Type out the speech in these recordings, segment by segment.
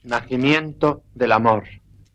Nacimiento del amor.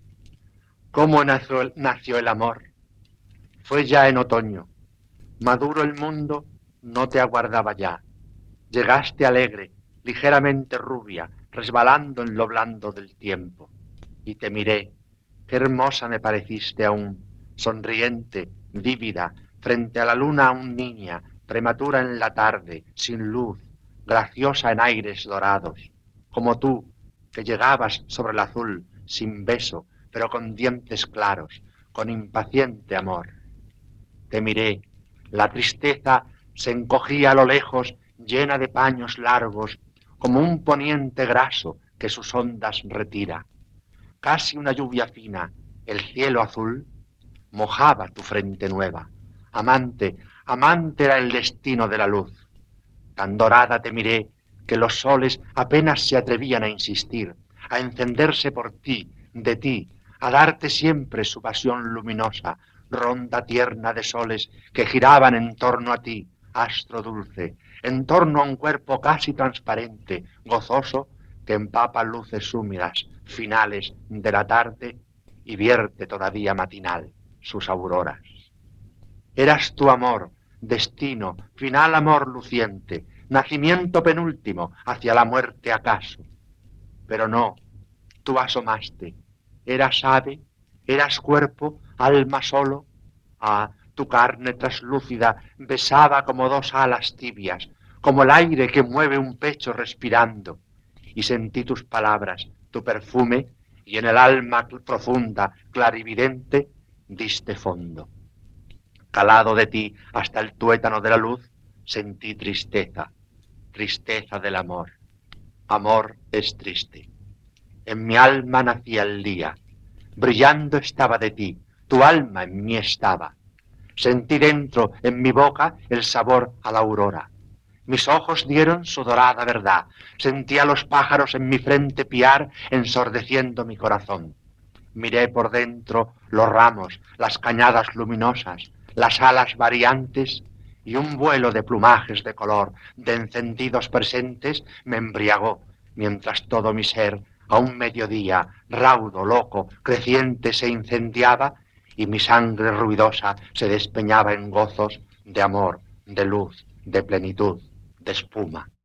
¿Cómo nació el amor? Fue ya en otoño. Maduro el mundo no te aguardaba ya. Llegaste alegre, ligeramente rubia, resbalando en lo blando del tiempo. Y te miré, qué hermosa me pareciste aún, sonriente, vívida, frente a la luna aún niña, prematura en la tarde, sin luz, graciosa en aires dorados, como tú, que llegabas sobre el azul, sin beso, pero con dientes claros, con impaciente amor. Te miré, la tristeza se encogía a lo lejos, llena de paños largos, como un poniente graso que sus ondas retira. Casi una lluvia fina, el cielo azul, mojaba tu frente nueva. Amante, amante era el destino de la luz. Tan dorada te miré que los soles apenas se atrevían a insistir, a encenderse por ti, de ti, a darte siempre su pasión luminosa, ronda tierna de soles que giraban en torno a ti, astro dulce, en torno a un cuerpo casi transparente, gozoso, que empapa luces húmedas, finales de la tarde y vierte todavía matinal sus auroras. Eras tu amor, destino, final amor luciente, nacimiento penúltimo, hacia la muerte acaso. Pero no, tú asomaste, eras ave, eras cuerpo, alma solo. Ah, tu carne traslúcida besaba como dos alas tibias, como el aire que mueve un pecho respirando. Y sentí tus palabras, tu perfume, y en el alma profunda, clarividente, diste fondo. Calado de ti hasta el tuétano de la luz, sentí tristeza, tristeza del amor. Amor es triste. En mi alma nacía el día, brillando estaba de ti, tu alma en mí estaba. Sentí dentro, en mi boca, el sabor a la aurora. Mis ojos dieron su dorada verdad. Sentí a los pájaros en mi frente piar, ensordeciendo mi corazón. Miré por dentro los ramos, las cañadas luminosas, las alas variantes y un vuelo de plumajes de color, de encendidos presentes, me embriagó, mientras todo mi ser, a un mediodía, raudo, loco, creciente, se incendiaba y mi sangre ruidosa se despeñaba en gozos de amor, de luz, de plenitud, de espuma.